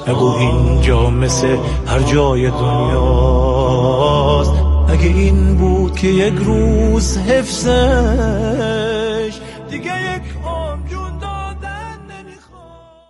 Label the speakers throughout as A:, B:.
A: نگو اینجا مثل هر جای دنیاست. اگه این بود که یک روز حفظش، دیگه یک عمر جون دادن نمیخواد.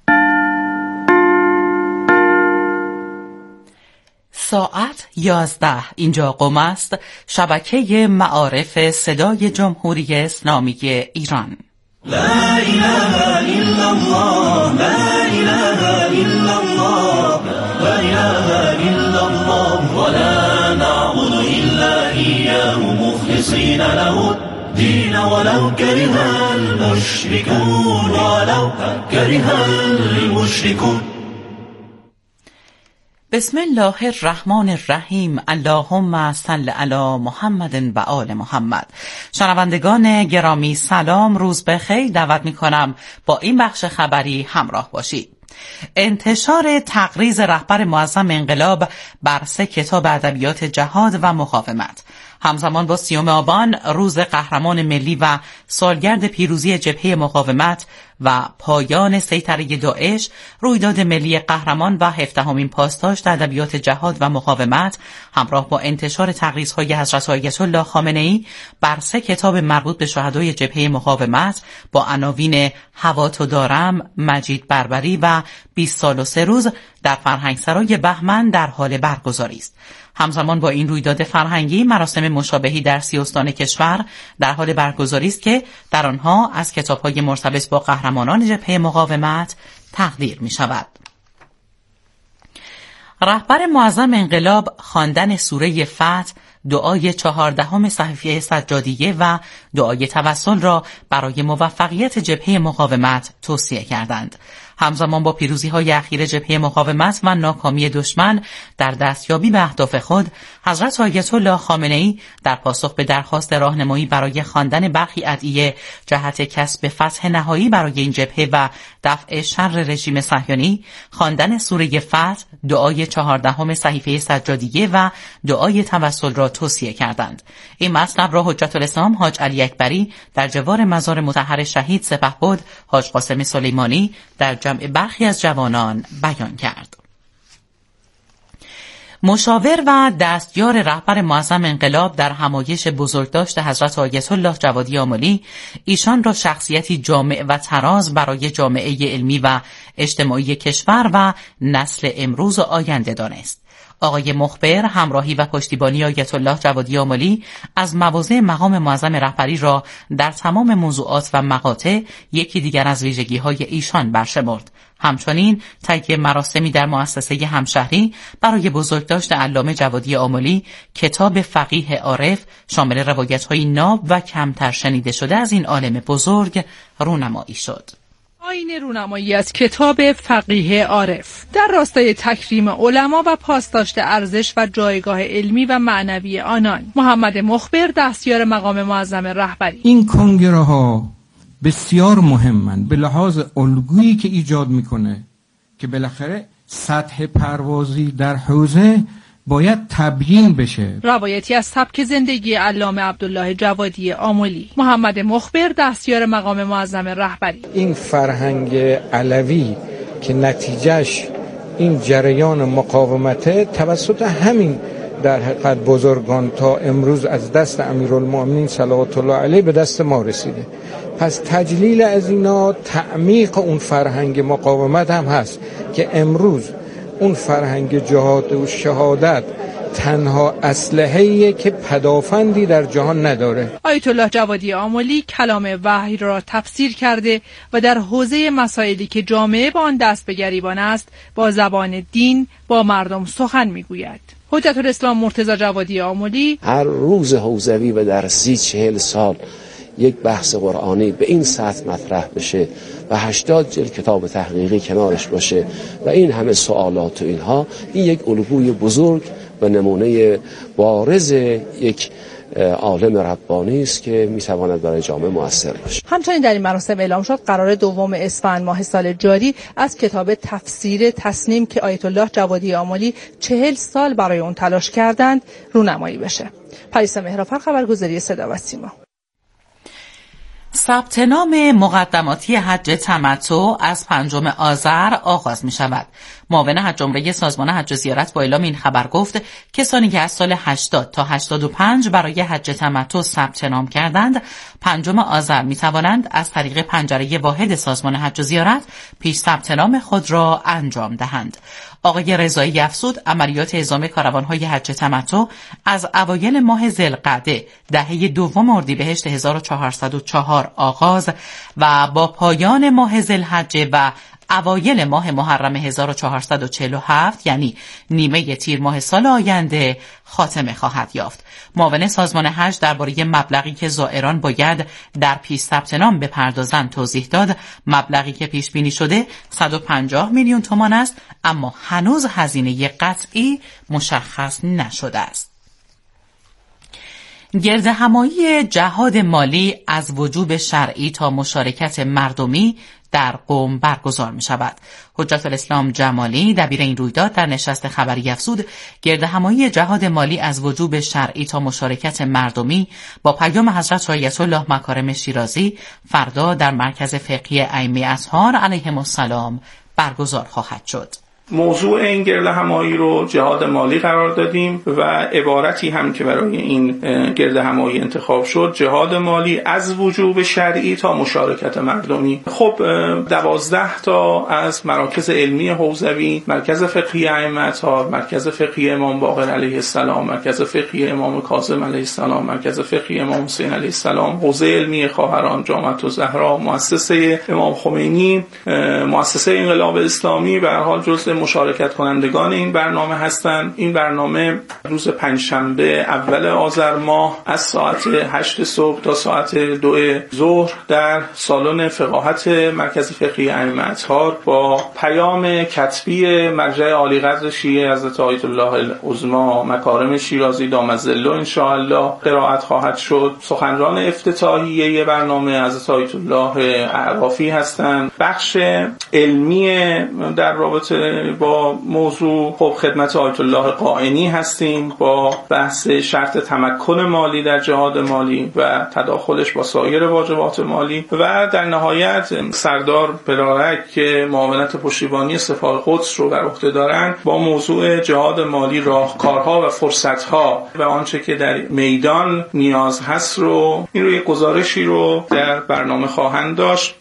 B: ساعت 11 اینجا قم است، شبکه معارف صدای جمهوری اسلامی ایران.
A: لا اله الا الله، لا اله الا الله، لا اله الا الله، ولا نعبد الا اياه مخلصين له الدين ولو كره المشركون، ولو كره المشركون.
B: بسم الله الرحمن الرحیم. اللهم صل علی محمد و آل محمد. شنوندگان گرامی سلام، روز بخیر. دعوت می‌کنم با این بخش خبری همراه باشید. انتشار تقریض رهبر معظم انقلاب بر 3 کتاب ادبیات جهاد و مقاومت همزمان با 30 آبان روز قهرمان ملی و سالگرد پیروزی جبهه مقاومت و پایان سیطره داعش، رویداد ملی قهرمان و 17مین پاسداشت ادبیات جهاد و مقاومت همراه با انتشار تقریض‌های حضرت آیت الله خامنه‌ای بر 3 کتاب مربوط به شهدای جبهه مقاومت با عناوین هوا تو دارم، مجید بربری و 20 سال و 3 روز در فرهنگسرای بهمن در حال برگزاری است. همزمان با این رویداد فرهنگی مراسم مشابهی در 30 استان کشور در حال برگزاری است که در آنها از کتاب‌های مرتبط با قهرمانان جبهه مقاومت تقدیر می‌شود. رهبر معظم انقلاب خواندن سوره فتح، دعای 14 صحیفه سجادیه و دعای توسل را برای موفقیت جبهه مقاومت توصیه کردند. همزمان با پیروزی‌های اخیر جبهه مقاومت و ناکامی دشمن در دستیابی به اهداف خود، حضرت آیت الله خامنه‌ای در پاسخ به درخواست راهنمایی برای خواندن برخی ادعیه جهت کسب فتح نهایی برای این جبهه و دفع شر رژیم صهیونی، خواندن سوره فتح، دعای 14 صحیفه سجادیه و دعای توسل را توصیه کردند. این مطلب را حجت الاسلام حاج علی اکبری در جوار مزار مطهر شهید سپهبد حاج قاسم سلیمانی در جمع برخی از جوانان بیان کرد. مشاور و دستیار رهبر معظم انقلاب در همایش بزرگداشت حضرت آیت الله جوادی آملی ایشان را شخصیتی جامع و تراز برای جامعه علمی و اجتماعی کشور و نسل امروز و آینده دانست. آقای مخبر همراهی و پشتیبانی آیت الله جوادی آملی از مواضع مقام معظم رهبری را در تمام موضوعات و مقاطع یکی دیگر از ویژگی‌های ایشان برشمرد. همچنین تهیه مراسمی در مؤسسه همشهری برای بزرگداشت علامه جوادی آملی کتاب فقیه عارف شامل روایت‌های ناب و کمتر شنیده شده از این عالم بزرگ رونمایی شد.
C: آیین رونمایی از کتاب فقیه عارف در راستای تکریم علما و پاسداشت ارزش و جایگاه علمی و معنوی آنان. محمد مخبر دستیار مقام معظم رهبری:
D: این کنگره ها بسیار مهمن به لحاظ الگویی که ایجاد میکنه که بالاخره سطح پروازی در حوزه باید تبیین بشه.
C: روایتی از سبک زندگی علامه عبدالله جوادی آملی. محمد مخبر دستیار مقام معظم رهبری:
E: این فرهنگ علوی که نتیجهش این جریان مقاومته توسط همین در حقیقت بزرگان تا امروز از دست امیرالمؤمنین صلوات الله علیه به دست ما رسیده. پس تجلیل از اینا تعمیق اون فرهنگ مقاومت هم هست که امروز اون فرهنگ جهاد و شهادت تنها اسلحه‌ایه که پدافندی در جهان نداره.
C: آیت الله جوادی آملی کلام وحی را تفسیر کرده و در حوزه مسائلی که جامعه با آن دست به گریبان است با زبان دین با مردم سخن میگوید. حجت الاسلام مرتضی جوادی آملی:
F: هر روز حوزوی و در 30-40 سال یک بحث قرآنی به این سطح مطرح بشه و 80 جلد کتاب تحقیقی کنارش باشه و این همه سوالات و اینها، این یک الگوی بزرگ و نمونه بارز یک عالم ربانی است که میتواند برای جامعه مؤثر باشه.
C: همچنین در این مراسم اعلام شد قرار 2 اسفند ماه سال جاری از کتاب تفسیر تسنیم که آیت الله جوادی آملی 40 سال برای اون تلاش کردند رونمایی بشه. پریسا مهرافر، خبرگزاری صدا و سیما.
B: ثبت نام مقدماتی حج تمتع از 5 آذر آغاز می شود. معاون حج عمره سازمان حج و زیارت با اعلام این خبر گفت کسانی که از سال 80 تا 85 برای حج تمتع ثبت نام کردند 5 آذر می توانند از طریق پنجره واحد سازمان حج و زیارت پیش ثبت نام خود را انجام دهند. آقای رضایی افزود عملیات اعزام کاروان‌های حج تمتع از اوایل ماه ذوالقعده دهه دوم اردیبهشت 1404 آغاز و با پایان ماه ذوالحجه و اوایل ماه محرم 1447 یعنی نیمه تیر ماه سال آینده خاتمه خواهد یافت. معاون سازمان حج درباره مبلغی که زائران باید در پیش ثبت نام بپردازند توضیح داد. مبلغی که پیش بینی شده 150 میلیون تومان است، اما هنوز هزینه قطعی مشخص نشده است. گردهمایی جهاد مالی از وجوب شرعی تا مشارکت مردمی در قم برگزار می شود. حجت الاسلام جمالی دبیر این رویداد در نشست خبری افزود گردهمایی جهاد مالی از وجوب شرعی تا مشارکت مردمی با پیام حضرت آیت الله مکارم شیرازی فردا در مرکز فقهی ائمه اطهار علیهم السلام برگزار خواهد شد.
G: موضوع این گردهمایی رو جهاد مالی قرار دادیم و عبارتی هم که برای این گردهمایی انتخاب شد جهاد مالی از وجوب شرعی تا مشارکت مردمی. خب 12 تا از مراکز علمی حوزوی، مرکز فقهی ائمه اطهار، مرکز فقهی امام باقر علیه السلام، مرکز فقهی امام کاظم علیه السلام، مرکز فقهی امام حسین علیه السلام، حوزه علمی خواهران، جامعه الزهرا، مؤسسه امام خمینی، مؤسسه انقلاب اسلامی به هر حال جزء مشارکت کنندگان این برنامه هستند. این برنامه روز پنجشنبه اول آذر ماه از ساعت 8 صبح تا ساعت 2 ظهر در سالن فقاهت مرکز فقهی ائمه اطهار با پیام کتبی مرجع عالی قدر شیعه حضرت آیت الله العظما مکارم شیرازی دامت ظله ان شاء الله قرائت خواهد شد. سخنران افتتاحیه برنامه حضرت آیت الله اعرافی هستند. بخش علمی در رابطه با موضوع خب خدمت آیت الله قائنی هستیم با بحث شرط تمکن مالی در جهاد مالی و تداخلش با سایر واجبات مالی و در نهایت سردار پرارک که معاونت پشتیبانی سپاه قدس رو بر عهده دارن با موضوع جهاد مالی راهکارها و فرصتها و آنچه که در میدان نیاز هست رو این رو یک گزارشی رو در برنامه خواهند داشت.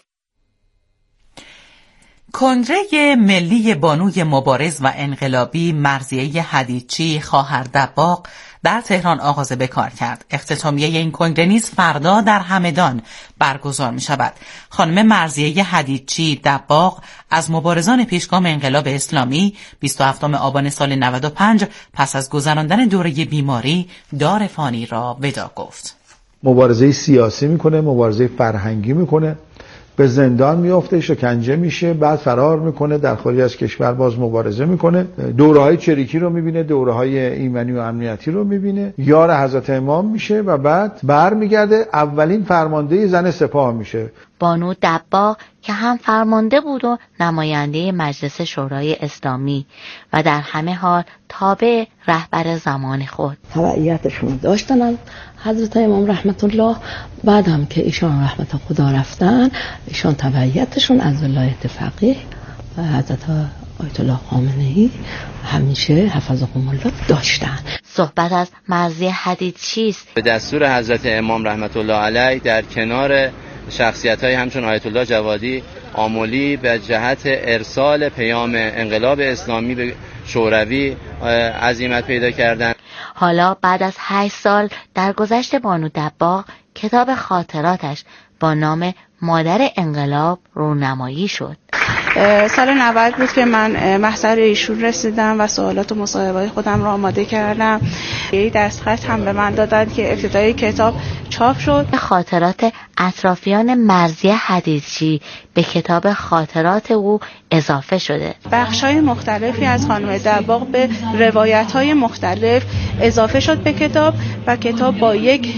B: کنگره ملی بانوی مبارز و انقلابی مرضیه حدیدچی خواهر دباغ در تهران آغاز به کار کرد. اختتامیه این کنگره نیز فردا در همدان برگزار می شود. خانم مرضیه حدیدچی دباغ از مبارزان پیشگام انقلاب اسلامی 27 آبان سال 95 پس از گذراندن دوره بیماری دار فانی را ودا گفت.
H: مبارزه سیاسی میکنه، مبارزه فرهنگی میکنه، به زندان میافته، شکنجه میشه، بعد فرار میکنه، در خارج از کشور باز مبارزه میکنه، دوره‌های چریکی رو میبینه، دوره‌های ایمنی و امنیتی رو میبینه، یار حضرت امام میشه و بعد برمیگرده اولین فرمانده زن سپاه میشه.
I: بانو دباغ که هم فرمانده بود و نماینده مجلس شورای اسلامی و در همه حال تابع رهبر زمان خود.
J: تبعیتشون داشتن حضرت امام رحمت الله، بعد هم که ایشان رحمت خدا رفتن ایشان تبعیتشون از ولایت فقیه و حضرت آیت الله خامنه‌ای همیشه حفظهم الله داشتن.
I: صحبت از مرضیه حدیدچی است.
K: به دستور حضرت امام رحمت الله علیه در کنار شخصیت‌های همچون آیت الله جوادی آملی به جهت ارسال پیام انقلاب اسلامی به شوروی عزیمت پیدا کردند.
I: حالا بعد از 8 سال در گذشت بانو دباغ کتاب خاطراتش با نام مادر انقلاب رونمایی شد.
L: سال 90 بود که من محضر ایشون رسیدم و سوالات و مصاحبه‌های خودم را آماده کردم. یه دستخط هم به من دادن که ابتدای کتاب چاپ شد.
I: خاطرات اطرافیان مرضیه حدیدچی به کتاب خاطرات او اضافه شده.
L: بخش‌های مختلفی از خانم دباغ به روایت‌های مختلف اضافه شد به کتاب و کتاب با یک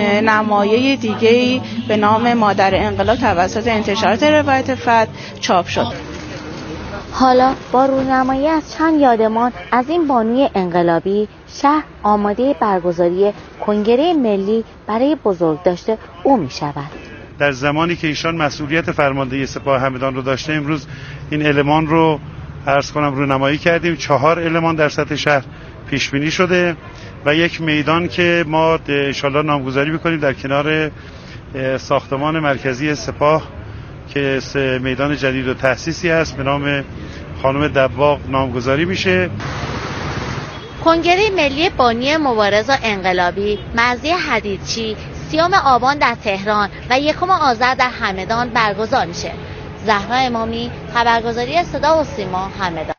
L: نمایه دیگه‌ای به نام مادر انقلاب توسط انتشارات روایت فتح چاپ شد.
I: حالا با رونمایی از چند یادمان از این بانوی انقلابی، شهر آماده برگزاری کنگره ملی برای بزرگداشت او می شود.
M: در زمانی که ایشان مسئولیت فرماندهی سپاه همدان رو داشته، امروز این المان رو عرض کنم رونمایی کردیم. 4 المان در سطح شهر پیش بینی شده و یک میدان که ما ان شاءالله نامگذاری می‌کنیم در کنار ساختمان مرکزی سپاه که میدان جدید و تأسیسی است به نام خانم دباغ نامگذاری میشه.
I: کنگره ملی بانی مبارزا انقلابی مرزی حدیدچی 30 آبان در تهران و 1 آذر در همدان برگزار میشه. زهرا امامی، خبرگزاری صدا و سیما، همدان.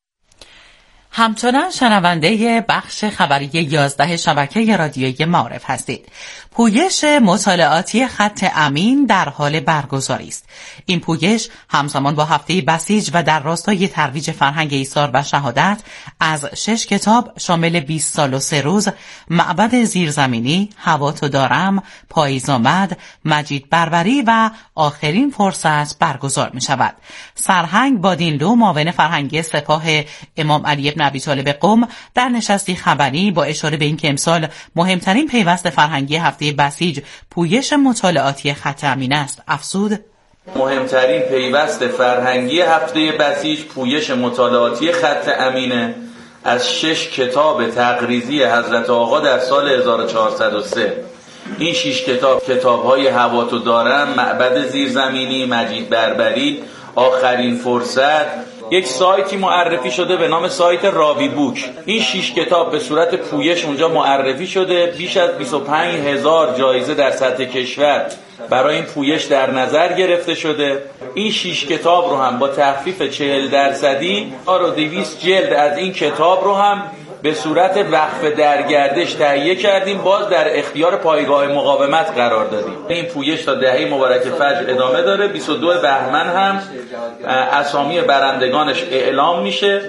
B: همچنان شنونده بخش خبری 11 شبکه رادیویی معارف هستید. پویش مطالعاتی خط امین در حال برگزاری است. این پویش همزمان با هفته بسیج و در راستای ترویج فرهنگ ایثار و شهادت از 6 کتاب شامل 20 سال و 3 روز، معبد زیرزمینی، هوا تو دارم، پاییز آمد، مجید بربری و آخرین فرصت برگزار می شود. سرهنگ بادینلو، معاون فرهنگی سپاه امام علی بن ابی طالب قم، در نشستی خبری با اشاره به اینکه امسال مهمترین پیوست فرهنگی هفته بسیج پویش مطالعاتی خط امین است، افزود:
N: مهمترین پیوست فرهنگی هفته بسیج پویش مطالعاتی خط امینه از 6 کتاب تقریزی حضرت آقا در سال 1403. این 6 کتاب‌های هوا تو دارم، معبد زیرزمینی، مجید بربری، آخرین فرصت، یک سایتی معرفی شده به نام سایت راوی بوک. این 6 کتاب به صورت پویش اونجا معرفی شده. بیش از 25,000 جایزه در سطح کشور برای این پویش در نظر گرفته شده. این 6 کتاب رو هم با تخفیف 40% و 200 جلد از این کتاب رو هم به صورت وقف درگردش تهیه کردیم، باز در اختیار پایگاه مقاومت قرار دادیم. این پویش تا دهه مبارک فجر ادامه داره. 22 بهمن هم اسامی برندگانش اعلام میشه.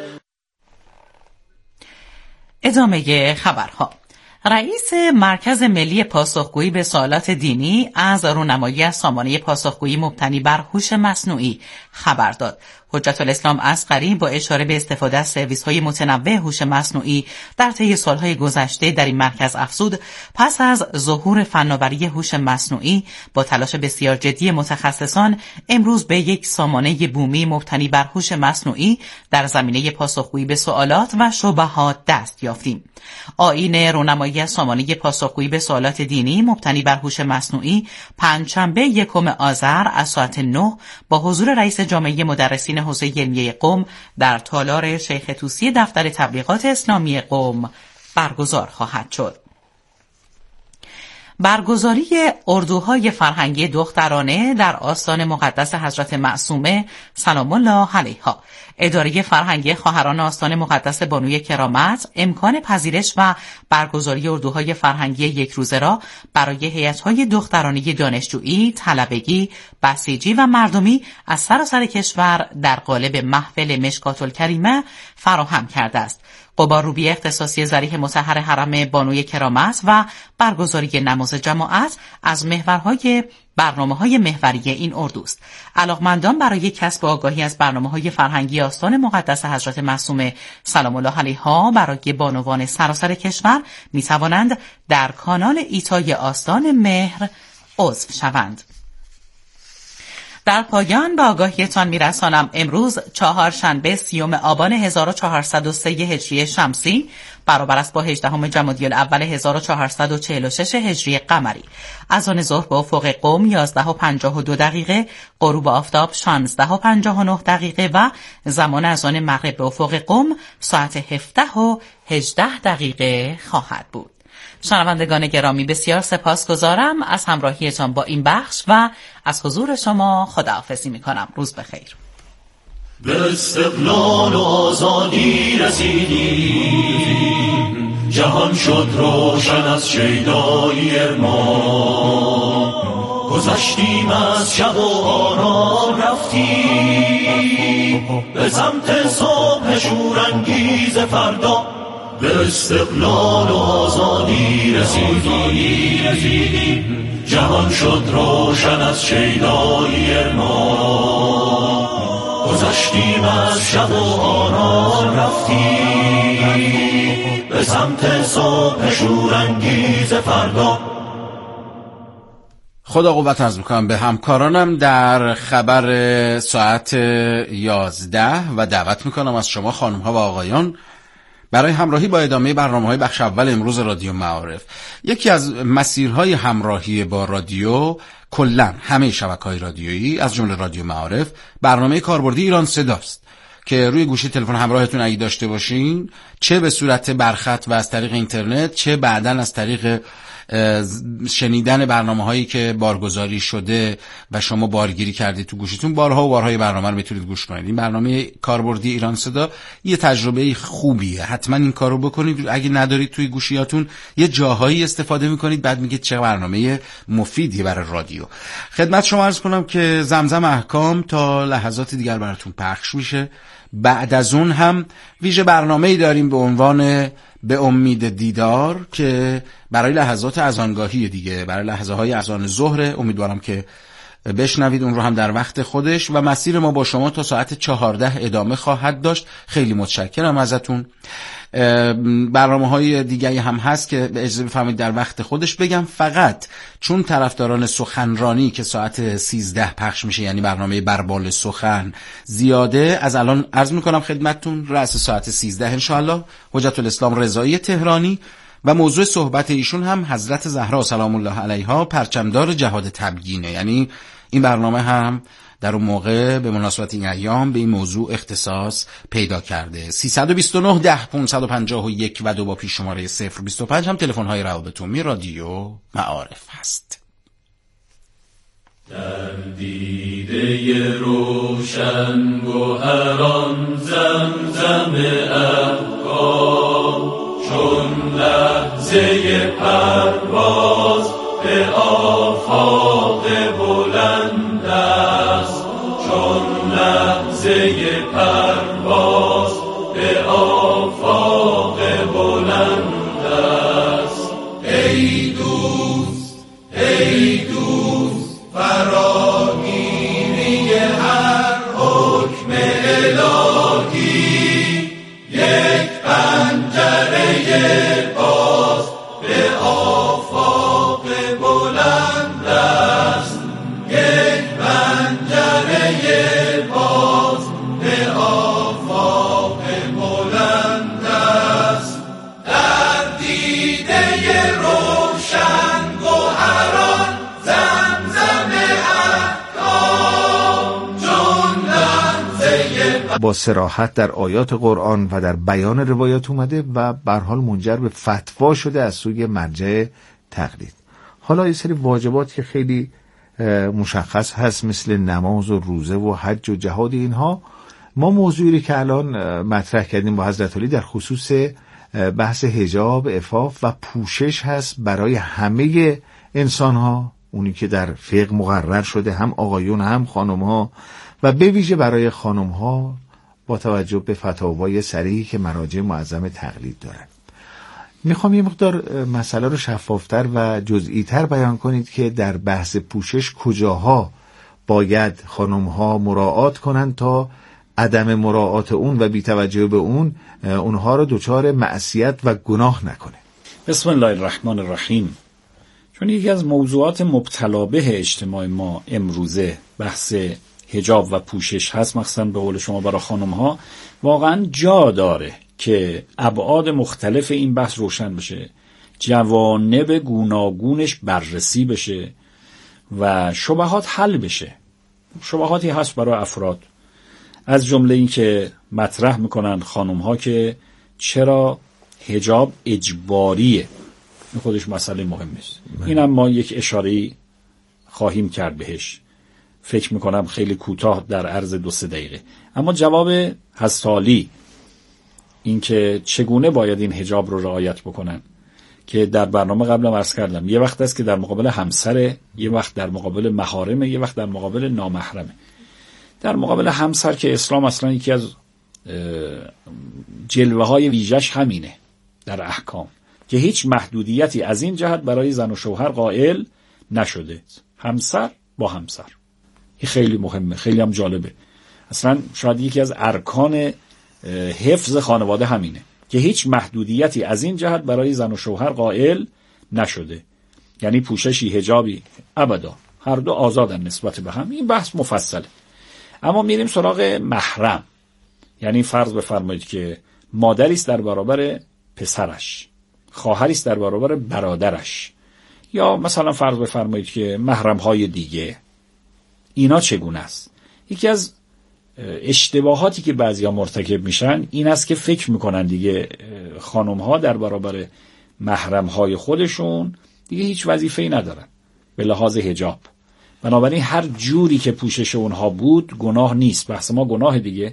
B: ادامه خبرها. رئیس مرکز ملی پاسخگویی به سوالات دینی از رونمایی از سامانه پاسخگویی مبتنی بر هوش مصنوعی خبر داد. حجت الاسلام اصغری با اشاره به استفاده از سرویس‌های متنوع هوش مصنوعی در طی سالهای گذشته در این مرکز افزود پس از ظهور فناوری هوش مصنوعی با تلاش بسیار جدی متخصصان امروز به یک سامانه بومی مبتنی بر هوش مصنوعی در زمینه پاسخگویی به سوالات و شبهات دست یافتیم. آیین رونمایی از سامانه پاسخگویی به سوالات دینی مبتنی بر هوش مصنوعی پنجشنبه 1 آذر از ساعت 9 با حضور رئیس جامعه مدرسین حوزه علمیه قم در تالار شیخ طوسی دفتر تبلیغات اسلامی قم برگزار خواهد شد. برگزاری اردوهای فرهنگی دخترانه در آستان مقدس حضرت معصومه سلام الله علیها. اداره فرهنگی خواهران آستان مقدس بانوی کرامت امکان پذیرش و برگزاری اردوهای فرهنگی یک روزه را برای هیئت‌های دخترانه دانشجویی، طلبگی، بسیجی و مردمی از سراسر کشور در قالب محفل مشکات الکریمه فراهم کرده است. قبارروبی اختصاصی ضریح مطهر حرم بانوی کرامت و برگزاری نماز جماعت از محورهای برنامه‌های محوری این اردوست. علاقمندان برای کسب آگاهی از برنامه‌های فرهنگی آستان مقدس حضرت معصومه سلام الله علیها برای بانوان سراسر کشور می‌توانند در کانال ایتای آستان مهر عضو شوند. در پایان به آگاهیتان میرسانم امروز چهارشنبه 30 آبان 1403 هجری شمسی برابر است با 18 جمادی الاول 1446 هجری قمری. از آن ظهر به افق قم 11:52، غروب آفتاب 16:59 و زمان از آن مغرب به افق قم ساعت 17:18 خواهد بود. شنوندگان گرامی بسیار سپاسگزارم از همراهیتان با این بخش و از حضور شما خداحافظی می‌کنم. روز بخیر.
A: به استقلال و آزادی رسیدیم، جهان شد روشن از شیدایی ما، گذشتیم از شب و آرام رفتیم به سمت صبح شورانگیز فردا. به استقلال و آزادی رسیدیم، جهان شد روشن از شیدایی ما، گذشتیم از شب و آرام رفتیم به سمت صبح شورانگیز فردا.
O: خدا قوت عرض میکنم به همکارانم در خبر ساعت 11 و دعوت میکنم از شما خانم ها و آقایان برای همراهی با ادامه برنامه‌های بخش اول امروز رادیو معارف. یکی از مسیرهای همراهی با رادیو کلاً همه شبکه‌های رادیویی از جمله رادیو معارف برنامه کاربردی ایران صداست که روی گوشی تلفن همراهتون اگه داشته باشین، چه به صورت برخط و از طریق اینترنت، چه بعداً از طریق شنیدن برنامه‌هایی که بارگذاری شده و شما بارگیری کردید تو گوشیتون، بارها و بارهای برنامه رو میتونید گوش کنید. این برنامه کاربردی ایران صدا یه تجربه خوبیه، حتما این کارو بکنید. اگه ندارید توی گوشیاتون یه جاهایی استفاده میکنید بعد میگید چه برنامه مفیدی برای رادیو. خدمت شما عرض کنم که زمزم احکام تا لحظات دیگر براتون پخش میشه. بعد از اون هم ویژه برنامه‌ای داریم به عنوان به امید دیدار که برای لحظات اذانگاهی دیگه، برای لحظه های اذان ظهر. امیدوارم که بشنوید اون رو هم در وقت خودش و مسیر ما با شما تا ساعت 14 ادامه خواهد داشت. خیلی متشکرم ازتون. برنامه‌های دیگه هم هست که به اجازه بفرمایید در وقت خودش بگم. فقط چون طرفداران سخنرانی که ساعت 13 پخش میشه، یعنی برنامه بربال سخن زیاده، از الان عرض میکنم خدمتتون رأس ساعت 13 انشاءالله حجت الاسلام رضایی تهرانی و موضوع صحبت ایشون هم حضرت زهرا سلام الله علیها پرچمدار جهاد تبیینه. یعنی این برنامه هم در اون موقع به مناسبت این ایام به این موضوع اختصاص پیدا کرده. 329 10 551 و 2 با پیش شماره 025 هم تلفن های روابطومی رادیو معارف هست.
A: در دیده روشن گوهران زمزم احکام، چون لحظه پرواز به آفاق بلند است، چون لحظه پرواز به آفاق بلند است. ای دوست ای دوست فراگیری هر حکم الهی، یک پنجره باز به آفاق بلند است، یک پنجره باز به آفاق بلند است. در دیده روشن گوهران زمزم احکام، چون لحظه
P: با صراحت در آیات قرآن و در بیان روایات اومده و به هر حال منجر به فتوا شده از سوی مرجع تقلید. حالا یه سری واجبات که خیلی مشخص هست مثل نماز و روزه و حج و جهاد، اینها ما موضوعی که الان مطرح کردیم با حضرت علی در خصوص بحث حجاب، عفاف و پوشش هست برای همه انسان ها، اونی که در فقه مقرر شده، هم آقایون هم خانم ها، و به ویژه برای خانم ها با توجه به فتاوای صریحی که مراجع معظم تقلید دارن. میخوام یه مقدار مسئله رو شفافتر و جزئی‌تر بیان کنید که در بحث پوشش کجاها باید خانم‌ها مراعات کنن تا عدم مراعات اون و بی توجه به اون اونها رو دچار معصیت و گناه نکنه.
Q: بسم الله الرحمن الرحیم. چون یکی از موضوعات مبتلا به اجتماع ما امروزه بحث حجاب و پوشش هست، مخصوصا به قول شما برای خانم‌ها، واقعا جا داره که ابعاد مختلف این بحث روشن بشه، جوانب گوناگونش بررسی بشه و شبهات حل بشه. شبهاتی هست برای افراد، از جمله این که مطرح میکنن خانم‌ها که چرا حجاب اجباریه. این خودش مسئله مهمی است. اینم ما یک اشاره‌ای خواهیم کرد بهش، فکر میکنم خیلی کوتاه در عرض 2-3 دقیقه. اما جواب هستالی این که چگونه باید این حجاب رو رعایت بکنن، که در برنامه قبلم عرض کردم، یه وقت است که در مقابل همسر، یه وقت در مقابل محارمه، یه وقت در مقابل نامحرمه. در مقابل همسر که اسلام اصلا یکی از جلوه های ویژش همینه در احکام، که هیچ محدودیتی از این جهت برای زن و شوهر قائل نشده. همسر با همسر، این خیلی مهمه، خیلی هم جالبه. اصلا شاید یکی از ارکان حفظ خانواده همینه که هیچ محدودیتی از این جهت برای زن و شوهر قائل نشده. یعنی پوششی، حجابی ابدا هر دو آزادن نسبت به هم. این بحث مفصله. اما میریم سراغ محرم. یعنی فرض بفرمایید که مادری است در برابر پسرش، خواهری است در برابر برادرش، یا مثلا فرض بفرمایید که محرم های دیگه. اینا چگونه است؟ یکی از اشتباهاتی که بعضیا مرتکب میشن این است که فکر میکنن دیگه خانم ها در برابر محرم های خودشون دیگه هیچ وظیفه‌ای ندارن به لحاظ حجاب. بنابراین هر جوری که پوشش اونها بود گناه نیست. بحث ما گناه دیگه.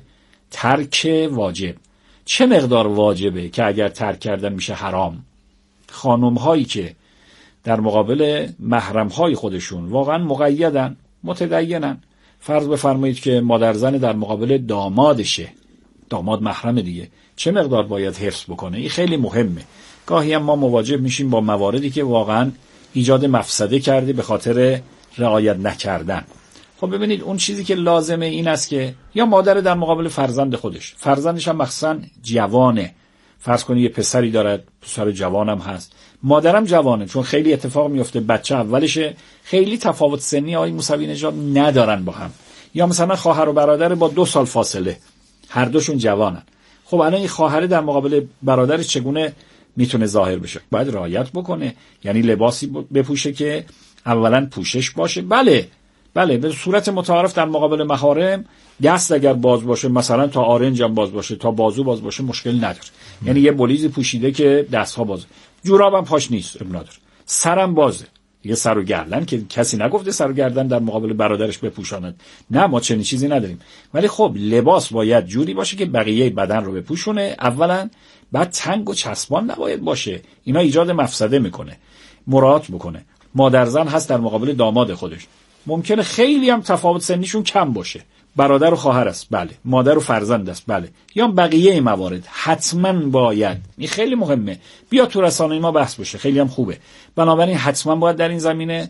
Q: ترک واجب. چه مقدار واجبه که اگر ترک کردن میشه حرام؟ خانم هایی که در مقابل محرم های خودشون واقعا مقیدن، متدینن، فرض بفرمایید که مادر زن در مقابل دامادشه، داماد محرم دیگه، چه مقدار باید حفظ بکنه؟ این خیلی مهمه. گاهی هم ما مواجه میشیم با مواردی که واقعا ایجاد مفسده کرده به خاطر رعایت نکردن. خب ببینید اون چیزی که لازمه این است که یا مادر در مقابل فرزند خودش، فرزندش هم مخصوصا جوانه، فرض کنید یه پسری دارد، پسر جوانم هست، مادرم جوانه، چون خیلی اتفاق میفته بچه اولشه، خیلی تفاوت سنی آقای موسوی نژاد ندارن با هم، یا مثلا خواهر و برادر با 2 سال فاصله، هر دوشون جوانن. خب الان این خواهر در مقابل برادرش چگونه میتونه ظاهر بشه؟ باید رعایت بکنه، یعنی لباسی بپوشه که اولا پوشش باشه. بله به صورت متعارف در مقابل محارم دست اگر باز باشه، مثلا تا آرنج هم باز باشه، تا بازو باز باشه، مشکل نداره. یعنی یه بلیزی پوشیده که دستها بازه، جورابم پاش نیست، اب نداره، سرم بازه، یه سر و گردن که کسی نگفته سر و گردن در مقابل برادرش بپوشاند، نه ما چنین چیزی نداریم. ولی خب لباس باید جوری باشه که بقیه بدن رو بپوشونه اولا، بعد تنگ و چسبان نباید باشه، اینا ایجاد مفسده میکنه. مراعات بکنه. مادر زن هست در مقابل داماد خودش، ممکنه خیلی هم تفاوت سنیشون کم باشه، برادر و خواهر است، بله، مادر و فرزند است، بله، یا بقیه موارد حتما باید، این خیلی مهمه، بیا تو رسانه ما بحث بشه، خیلی هم خوبه. بنابراین حتما باید در این زمینه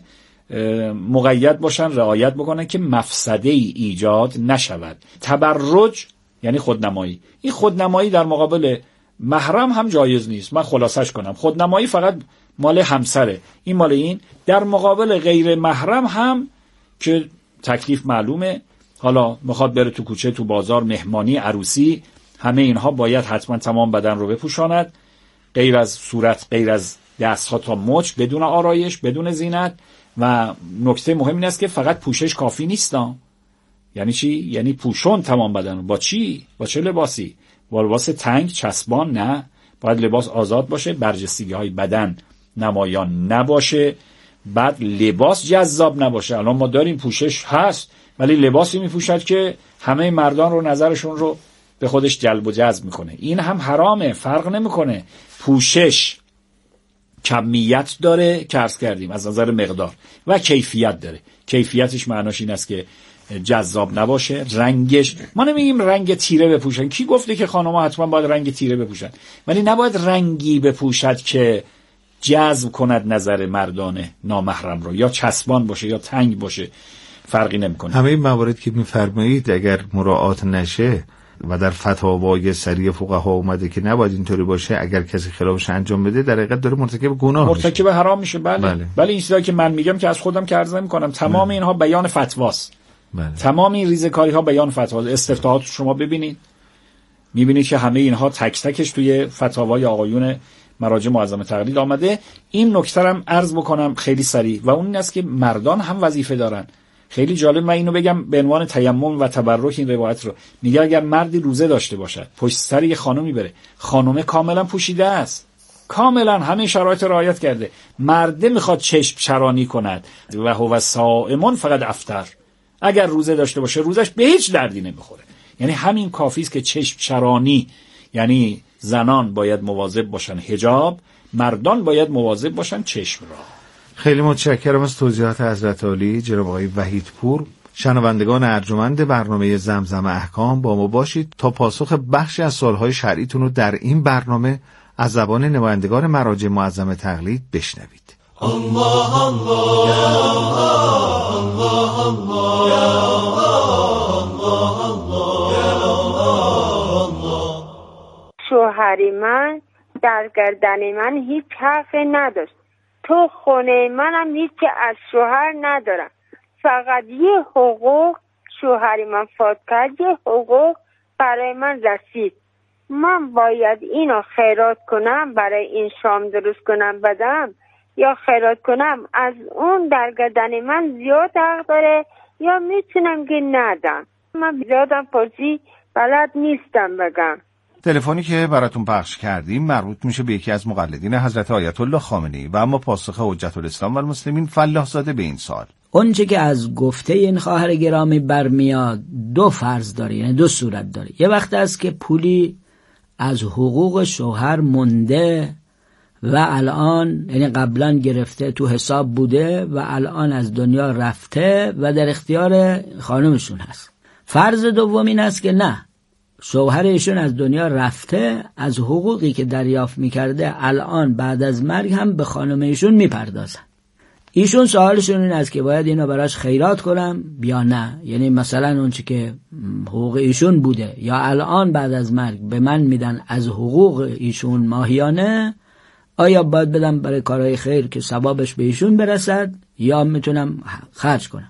Q: مقید باشن، رعایت بکنن که مفسده ای ایجاد نشود. تبرج یعنی خودنمایی. این خودنمایی در مقابل محرم هم جایز نیست. من خلاصش کنم، خودنمایی فقط مال همسره، این مال این. در مقابل غیر محرم هم که تکلیف معلومه، حالا میخواد بره تو کوچه، تو بازار، مهمانی، عروسی، همه اینها باید حتما تمام بدن رو بپوشاند، غیر از صورت، غیر از دستها تا مچ، بدون آرایش، بدون زینت. و نکته مهم این است که فقط پوشش کافی نیست. یعنی چی؟ یعنی پوشون تمام بدن. با چی؟ با چه لباسی؟ با لباس تنگ چسبان؟ نه، باید لباس آزاد باشه، برجستگی های بدن نمایان نباشه، بعد لباس جذاب نباشه. الان ما داریم پوشش هست ولی لباسی میپوشد که همه مردان رو، نظرشون رو به خودش جلب و جذب میکنه. این هم حرامه، فرق نمیکنه. پوشش کمیت داره که عرض کردیم از نظر مقدار، و کیفیت داره. کیفیتش معناش این است که جذاب نباشه، رنگش، ما نمیگیم رنگ تیره بپوشن، کی گفته که خانم‌ها حتما باید رنگ تیره بپوشن، ولی نباید رنگی بپوشد که جذب کند نظر مردان نامحرم رو، یا چسبان باشه یا تنگ باشه، فرقی نمیکنه.
P: همه این موارد که میفرمایید اگر مراعات نشه و در فتاوای سری فقها اومده که نباید اینطوری باشه، اگر کسی خلافش انجام بده در حقیقت داره مرتکب گناه میشه،
Q: مرتکب حرام میشه. بله. این چیزایی که من میگم که از خودم که عرض نمیکنم، تمام اینها بیان فتواست. تمام این ریزکاری ها بیان فتواست. استفتاحات شما ببینید، میبینید که همه اینها تک تکش توی فتاوای آقایون مراجع معظم تقلید آمده. این نکته هم عرض بکنم خیلی سریع، و اون این است که مردان هم وظیفه دارن. خیلی جالب، من اینو بگم به عنوان تیمم و تبرک این روایت رو. میگه اگر مردی روزه داشته باشد، پشت سر یه خانمی بره، خانم کاملا پوشیده است، کاملا همه شرایط رعایت کرده، مرده میخواد چشم چرانی کند و هو صائم فقط افطر، اگر روزه داشته باشه روزش به هیچ دردی نمیخوره. یعنی همین کافی است که چشم چرانی، یعنی زنان باید مواظب باشن حجاب، مردان باید مواظب باشن چشم را.
P: خیلی متشکرم از توضیحات حضرت عالی جناب آقای وحیدپور. شنوندگان ارجمند برنامه زمزم احکام، با ما باشید تا پاسخ بخشی از سوالهای شرعیتون رو در این برنامه از زبان نمایندگان مراجع معظم تقلید بشنوید. الله الله یا الله الله یا الله.
R: شوهری من در گردن من هیچ حرفی نداشت، تو خونه منم هیچ از شوهر ندارم، فقط یه حقوق شوهر من فوت کرد، یه حقوق برای من رسید. من باید اینو خیرات کنم، برای این شام درست کنم بدم، یا خیرات کنم از اون در گردن من زیاد حق داره، یا میتونم که ندم. من زیادم پرسی بلد نیستم بگم.
P: تلفنی که براتون پخش کردیم مربوط میشه به یکی از مقلدین حضرت آیت الله خامنه‌ای و اما پاسخ حجت الاسلام و المسلمین فلاح زاده به این سوال.
S: اونچه که از گفته این خواهر گرامی برمیاد دو فرض داره، یعنی دو صورت داره. یه وقت است که پولی از حقوق شوهر مونده و الان، یعنی قبلا گرفته تو حساب بوده و الان از دنیا رفته و در اختیار خانمشون هست. فرض دوم این است که نه، شوهر ایشون از دنیا رفته، از حقوقی که دریافت میکرده الان بعد از مرگ هم به خانم ایشون میپردازن. ایشون سوالشون این است که باید اینو براش خیرات کنم یا نه، یعنی مثلا اون چی که حقوق ایشون بوده یا الان بعد از مرگ به من میدن از حقوق ایشون ماهیانه، آیا باید بدم برای کارهای خیر که ثوابش به ایشون برسد یا میتونم خرج کنم؟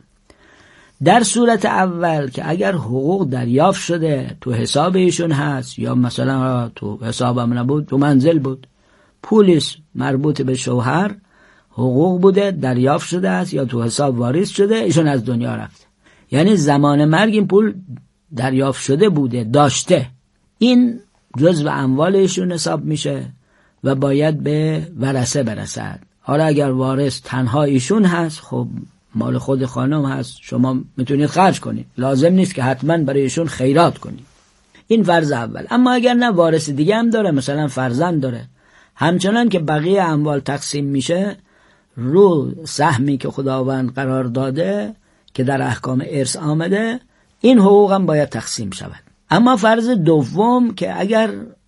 S: در صورت اول که اگر حقوق دریافت شده تو حساب ایشون هست، یا مثلا تو حسابم نبود، تو منزل بود، پولیس مربوط به شوهر حقوق بوده دریافت شده است یا تو حساب واریز شده، ایشون از دنیا رفته، یعنی زمان مرگ این پول دریافت شده بوده، داشته، این جزء اموال ایشون حساب میشه و باید به ورثه برسد. حالا اگر وارث تنها ایشون هست، خب مال خود خانم هست، شما میتونید خرج کنید، لازم نیست که حتما برای ایشون خیرات کنید. این فرض اول. اما اگر نه، وارث دیگه هم داره، مثلا فرزند داره، همچنان که بقیه اموال تقسیم میشه رو سهمی که خداوند قرار داده که در احکام ارث آمده، این حقوق هم باید تقسیم شود. اما فرض دوم که اگر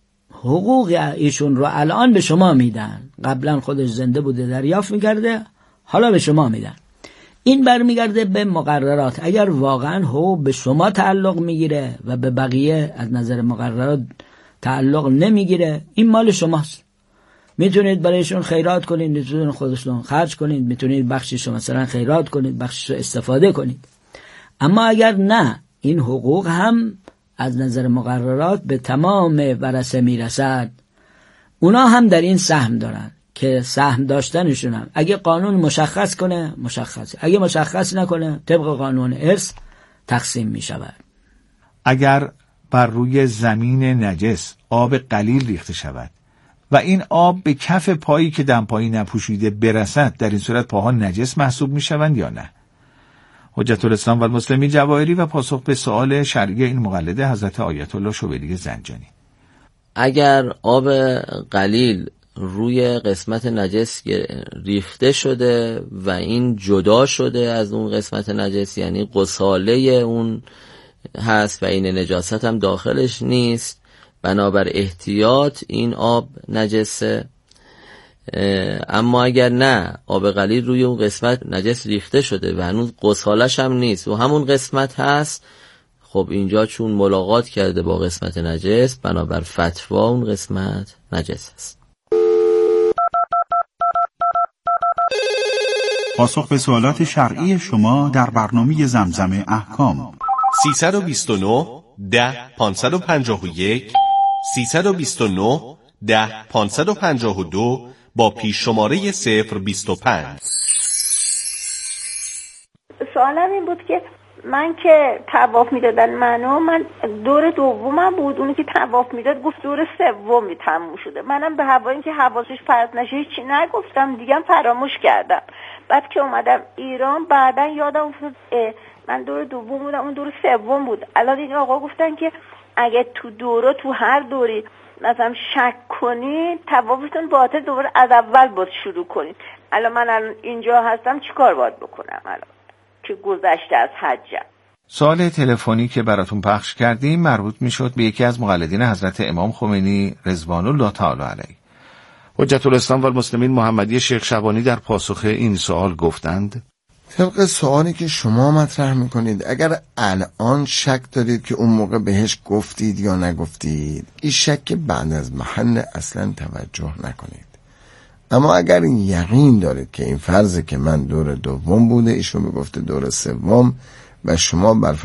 S: حقوق ایشون رو الان به شما میدن، قبلا خودش زنده بوده دریافت میکرده، حالا به شما میدن، این برمیگرده به مقررات. اگر واقعا حقوق به شما تعلق میگیره و به بقیه از نظر مقررات تعلق نمیگیره، این مال شماست، میتونید برایشون خیرات کنید، میتونید خودشون خرج کنید، میتونید بخشیشو مثلا خیرات کنید، بخشیشو استفاده کنید. اما اگر نه، این حقوق هم از نظر مقررات به تمام ورثه میرسد. اونا هم در این سهم دارن که سهم داشتنشون هم اگه قانون مشخص کنه مشخصه، اگه مشخص نکنه طبق قانون ارث تقسیم می شود.
P: اگر بر روی زمین نجس آب قلیل ریخته شود و این آب به کف پایی که دمپایی نپوشیده برسد، در این صورت پاها نجس محسوب می شوند یا نه؟ حجت الاسلام و المسلمین جواهری و پاسخ به سؤال شرعی این مقلده حضرت آیت الله شوبلی زنجانی.
K: اگر آب قلیل روی قسمت نجس ریخته شده و این جدا شده از اون قسمت نجس، یعنی غساله اون هست و این نجاست هم داخلش نیست، بنابر احتیاط این آب نجسه. اما اگر نه، آب قلیل روی اون قسمت نجس ریخته شده و هنوز غسالش هم نیست و همون قسمت هست، خب اینجا چون ملاقات کرده با قسمت نجس، بنابر فتوا اون قسمت نجس است.
T: پاسخ به سوالات شرعی شما در برنامه زمزم احکام.
U: 329 10 551 329 10 552 با پیش شماره 025.
V: سوالم این بود که من که طواف میدادن من دور دومم بود، اونی که طواف میداد گفت دور سومی تموم شده. منم به هوای اینکه حواسش پرت نشه هیچی نگفتم، دیگه فراموش کردم. بعد که اومدم ایران بعدن یادم افتاد من دور دوم بودم، اون دور سوم بود. الان این آقا گفتن که اگه تو هر دوری مثلا شک کنید طوافتون باطل، دوباره از اول باید شروع کنید. الان من اینجا هستم چیکار باید بکنم الان که گذشته از حجم؟
P: سوال تلفنی که براتون پخش کردیم مربوط میشد به یکی از مقلدین حضرت امام خمینی رضوان الله تعالی علیه. حجت الاسلام و المسلمین محمدی شیخ شبانی در پاسخ این سوال گفتند:
W: طبق سوالی که شما مطرح میکنید، اگر الان شک دارید که اون موقع بهش گفتید یا نگفتید، این شک بعد از محل اصلا توجه نکنید. اما اگر یقین دارید که این فرضه که من دور دوم بوده، ایشون میگفته دور سوم و شما بر